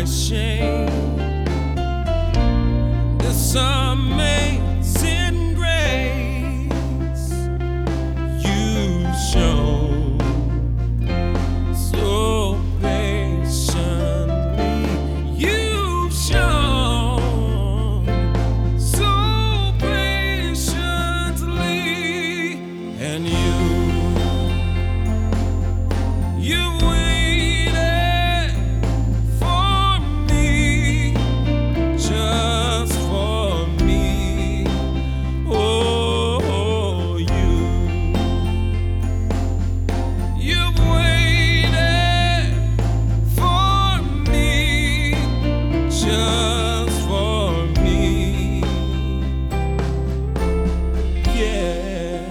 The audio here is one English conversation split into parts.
shame. This amazing grace you show so patiently. You show so patiently, and you waited for me, just for me. Oh, you waited for me, just for me. Yeah.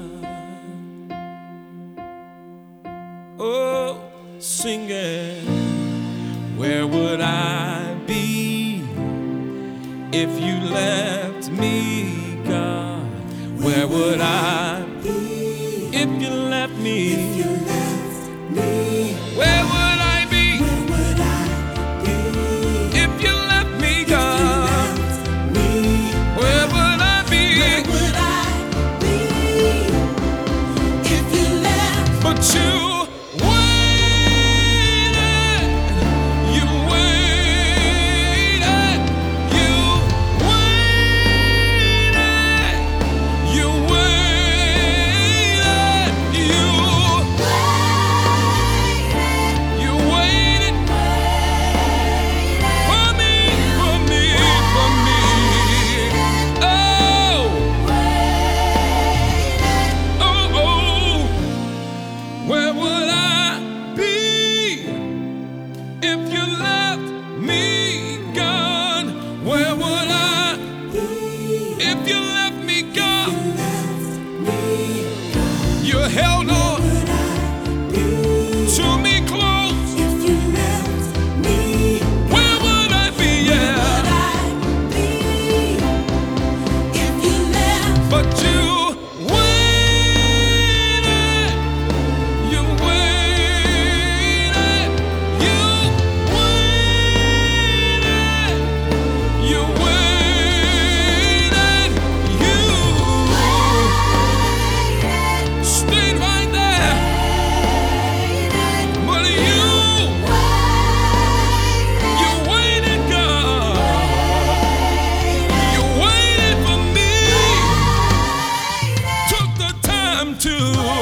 Oh, sing it. Where would I be if you left me, God? Where would I be if you left me? Where would I be if you left me, God? Where would I be? But you held on to me close. Where would I be? Yeah. But you waited, you waited, you waited, you waited, you stayed right there. But you waited, God. You waited for me. Took the time to.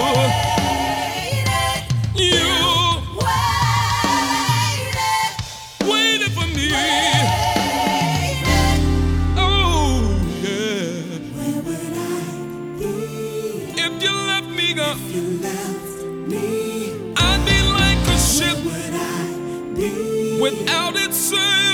You waited for me. Oh, yeah. If you left me, God, I'd be like a ship without its sail.